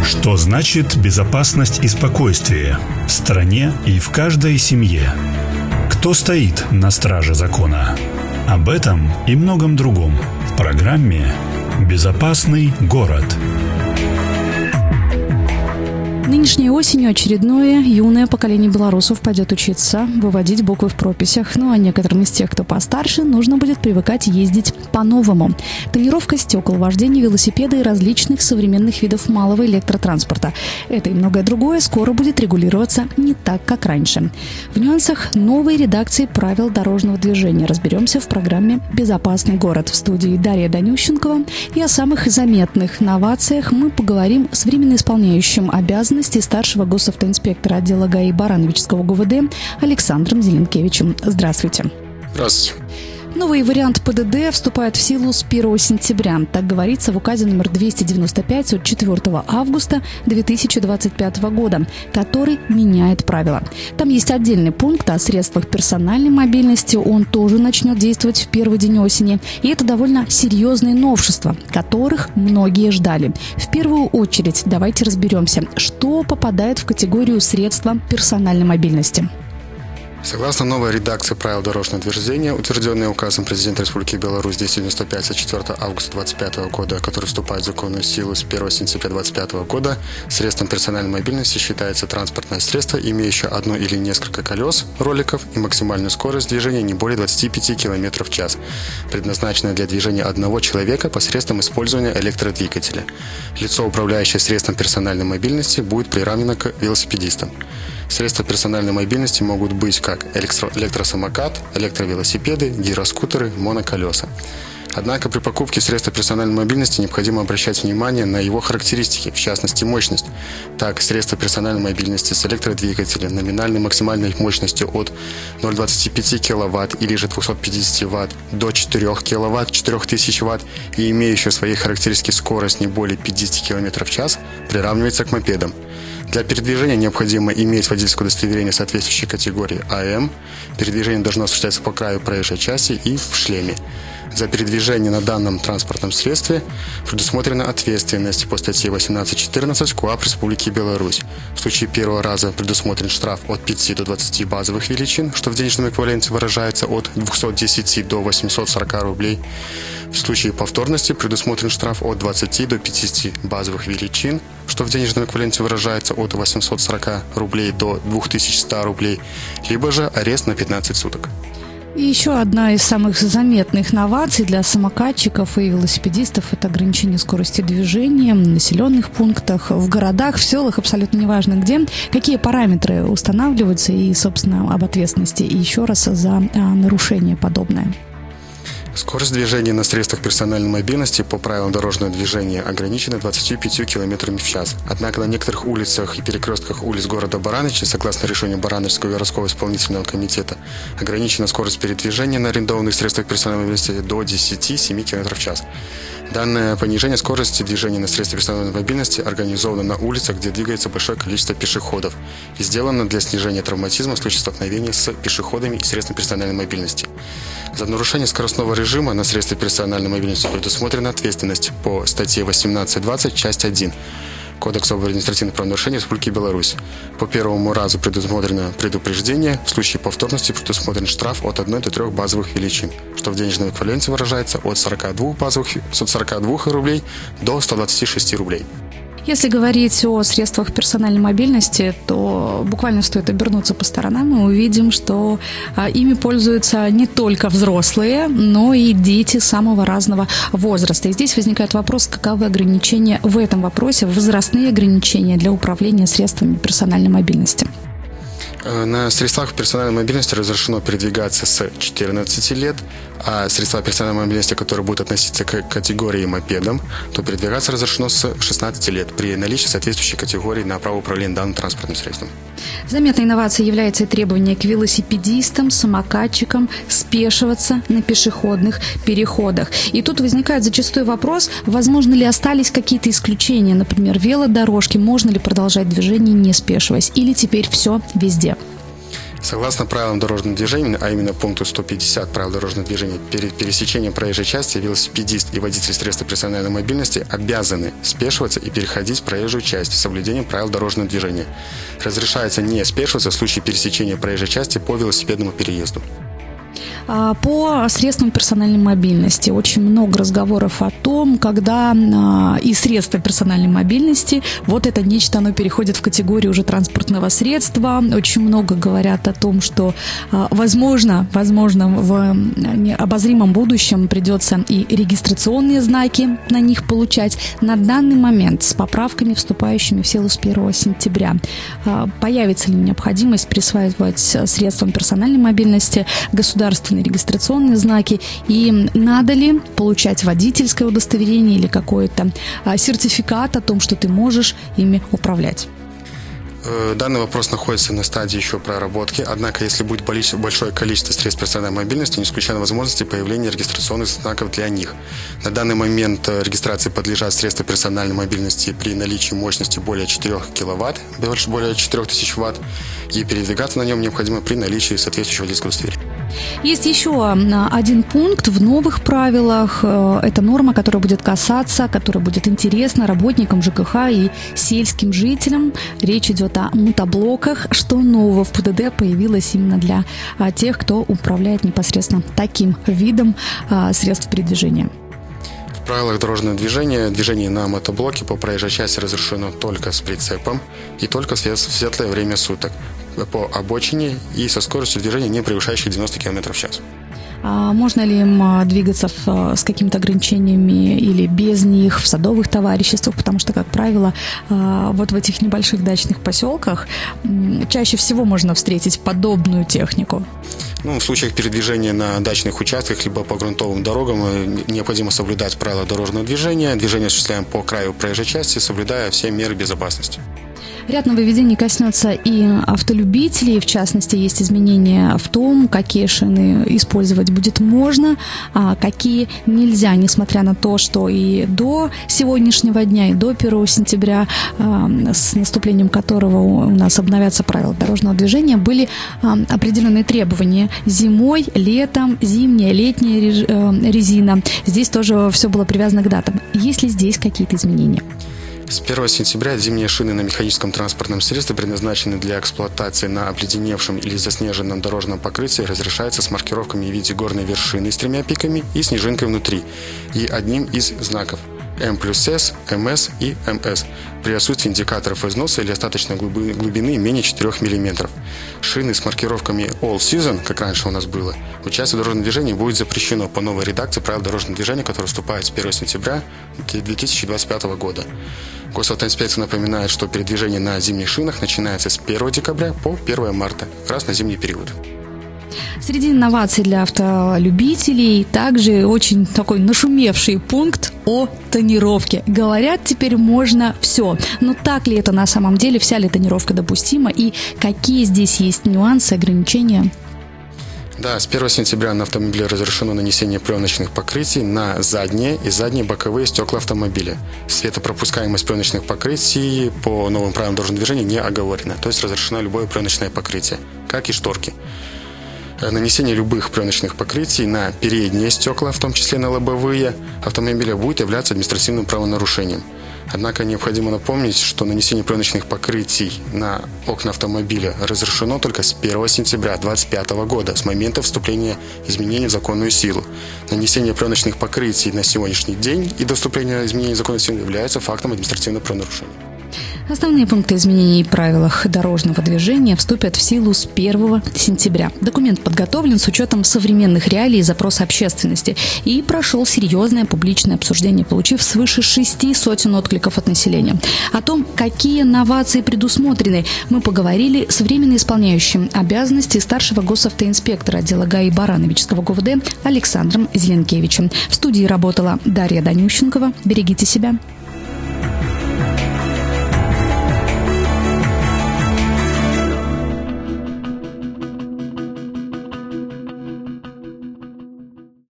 Что значит безопасность и спокойствие в стране и в каждой семье? Кто стоит на страже закона? Об этом и многом другом в программе «Безопасный город». Нынешней осенью очередное юное поколение белорусов пойдет учиться выводить буквы в прописях. Ну а некоторым из тех, кто постарше, нужно будет привыкать ездить по-новому. Тонировка стекол, вождение велосипеда и различных современных видов малого электротранспорта. Это и многое другое скоро будет регулироваться не так, как раньше. В нюансах новой редакции правил дорожного движения разберемся в программе «Безопасный город». В студии Дарья Данющенкова. И о самых заметных новациях мы поговорим с временно исполняющим обязанности старшего госавтоинспектора отдела ГАИ Барановичского ГУВД Александром Зеленкевичем. Здравствуйте. Здравствуйте. Новый вариант ПДД вступает в силу с 1 сентября. Так говорится в указе номер 295 от 4 августа 2025 года, который меняет правила. Там есть отдельный пункт о средствах персональной мобильности. Он тоже начнет действовать в первый день осени. И это довольно серьезные новшества, которых многие ждали. В первую очередь давайте разберемся, что попадает в категорию средства персональной мобильности. Согласно новой редакции правил дорожного движения, утвержденной указом президента Республики Беларусь 295 от 4 августа 2025 года, который вступает в законную силу с 1 сентября 2025 года, средством персональной мобильности считается транспортное средство, имеющее одно или несколько колес, роликов и максимальную скорость движения не более 25 км в час, предназначенное для движения одного человека посредством использования электродвигателя. Лицо, управляющее средством персональной мобильности, будет приравнено к велосипедистам. Средства персональной мобильности могут быть как электросамокат, электровелосипеды, гироскутеры, моноколеса. Однако при покупке средства персональной мобильности необходимо обращать внимание на его характеристики, в частности мощность. Так, средства персональной мобильности с электродвигателем номинальной максимальной мощностью от 0,25 кВт или же 250 Вт до 4 кВт, 4000 Вт и имеющие в своей характеристике скорость не более 50 км в час приравнивается к мопедам. Для передвижения необходимо иметь водительское удостоверение соответствующей категории АМ. Передвижение должно осуществляться по краю проезжей части и в шлеме. За передвижение на данном транспортном средстве предусмотрена ответственность по статье 18.14 КоАП Республики Беларусь. В случае первого раза предусмотрен штраф от 5 до 20 базовых величин, что в денежном эквиваленте выражается от 210 до 840 рублей. В случае повторности предусмотрен штраф от 20 до 50 базовых величин, что в денежном эквиваленте выражается от 840 рублей до 2100 рублей, либо же арест на 15 суток. И еще одна из самых заметных новаций для самокатчиков и велосипедистов – это ограничение скорости движения в населенных пунктах, в городах, в селах, абсолютно неважно где. Какие параметры устанавливаются и, собственно, об ответственности. И еще раз за нарушение подобное. Скорость движения на средствах персональной мобильности по правилам дорожного движения ограничена 25 км в час. Однако на некоторых улицах и перекрестках улиц города Барановича, согласно решению Барановичского городского исполнительного комитета, ограничена скорость передвижения на арендованных средствах персональной мобильности до 10-7 км в час. Данное понижение скорости движения на средствах персональной мобильности организовано на улицах, где двигается большое количество пешеходов, и сделано для снижения травматизма в случае столкновения с пешеходами и средствами персональной мобильности. За нарушение скоростного режима на средства персональной мобильности предусмотрена ответственность по статье 18.20, часть 1 Кодекса об административных правонарушениях Республики Беларусь. По первому разу предусмотрено предупреждение, в случае повторности предусмотрен штраф от 1 до 3 базовых величин, что в денежном эквиваленте выражается от 142 рублей до 126 рублей. Если говорить о средствах персональной мобильности, то буквально стоит обернуться по сторонам, и увидим, что ими пользуются не только взрослые, но и дети самого разного возраста. И здесь возникает вопрос, каковы ограничения в этом вопросе, возрастные ограничения для управления средствами персональной мобильности. На средствах персональной мобильности разрешено передвигаться с 14 лет, а средства персональной мобильности, которые будут относиться к категории мопедам, то передвигаться разрешено с 16 лет при наличии соответствующей категории на право управления данным транспортным средством. Заметной инновацией является и требование к велосипедистам, самокатчикам спешиваться на пешеходных переходах. И тут возникает зачастую вопрос, возможно ли остались какие-то исключения, например, велодорожки, можно ли продолжать движение, не спешиваясь, или теперь все везде? Согласно правилам дорожного движения, а именно пункту 150 правил дорожного движения, перед пересечением проезжей части велосипедист и водитель средства персональной мобильности обязаны спешиваться и переходить проезжую часть с соблюдением правил дорожного движения. Разрешается не спешиваться в случае пересечения проезжей части по велосипедному переезду. По средствам персональной мобильности очень много разговоров о том, когда и средства персональной мобильности, вот это нечто, оно переходит в категорию уже транспортного средства. Очень много говорят о том, что возможно, в обозримом будущем придется и регистрационные знаки на них получать. На данный момент с поправками, вступающими в силу с 1 сентября, появится ли необходимость присваивать средствам персональной мобильности государственные регистрационные знаки, и надо ли получать водительское удостоверение или какой-то сертификат о том, что ты можешь ими управлять? Данный вопрос находится на стадии еще проработки, однако если будет большое количество средств персональной мобильности, не исключена возможности появления регистрационных знаков для них. На данный момент регистрации подлежат средства персональной мобильности при наличии мощности более 4 кВт, более 4000 Вт, и передвигаться на нем необходимо при наличии соответствующего водительского удостоверения. Есть еще один пункт в новых правилах. Это норма, которая будет касаться, которая будет интересна работникам ЖКХ и сельским жителям. Речь идет о мотоблоках. Что нового в ПДД появилось именно для тех, кто управляет непосредственно таким видом средств передвижения? В правилах дорожного движения движение на мотоблоке по проезжей части разрешено только с прицепом и только в светлое время суток, по обочине и со скоростью движения, не превышающей 90 км в час. А можно ли им двигаться с какими-то ограничениями или без них в садовых товариществах? Потому что, как правило, вот в этих небольших дачных поселках чаще всего можно встретить подобную технику. В случаях передвижения на дачных участках либо по грунтовым дорогам необходимо соблюдать правила дорожного движения. Движение осуществляем по краю проезжей части, соблюдая все меры безопасности. Ряд нововведений коснется и автолюбителей. В частности, есть изменения в том, какие шины использовать будет можно, а какие нельзя, несмотря на то, что и до сегодняшнего дня, и до 1 сентября, с наступлением которого у нас обновятся правила дорожного движения, были определенные требования. Зимой, летом, зимняя, летняя резина. Здесь тоже все было привязано к датам. Есть ли здесь какие-то изменения? С 1 сентября зимние шины на механическом транспортном средстве, предназначенные для эксплуатации на обледеневшем или заснеженном дорожном покрытии, разрешается с маркировками в виде горной вершины с 3 пиками и снежинкой внутри, и одним из знаков М+С, МС и МС при отсутствии индикаторов износа или остаточной глубины менее 4 мм. Шины с маркировками All Season, как раньше у нас было, участие в дорожном движении будет запрещено по новой редакции правил дорожного движения, которая вступает с 1 сентября 2025 года. Госавтоинспекция напоминает, что передвижение на зимних шинах начинается с 1 декабря по 1 марта, как раз на зимний период. Среди инноваций для автолюбителей также очень такой нашумевший пункт о тонировке. Говорят, теперь можно все. Но так ли это на самом деле? Вся ли тонировка допустима? И какие здесь есть нюансы, ограничения? Да, с 1 сентября на автомобиле разрешено нанесение пленочных покрытий на задние и задние боковые стекла автомобиля. Светопропускаемость пленочных покрытий по новым правилам дорожного движения не оговорена, то есть разрешено любое пленочное покрытие, как и шторки. Нанесение любых пленочных покрытий на передние стекла, в том числе на лобовые, автомобиля будет являться административным правонарушением. Однако необходимо напомнить, что нанесение пленочных покрытий на окна автомобиля разрешено только с 1 сентября 2025 года, с момента вступления изменений в законную силу. Нанесение пленочных покрытий на сегодняшний день и до вступления изменений в законную силу является фактом административного правонарушения. Основные пункты изменений в правилах дорожного движения вступят в силу с 1 сентября. Документ подготовлен с учетом современных реалий и запроса общественности и прошел серьезное публичное обсуждение, получив свыше 600 откликов от населения. О том, какие новации предусмотрены, мы поговорили с временно исполняющим обязанности старшего госавтоинспектора отдела ГАИ Барановичского ГУВД Александром Зеленкевичем. В студии работала Дарья Данющенкова. Берегите себя.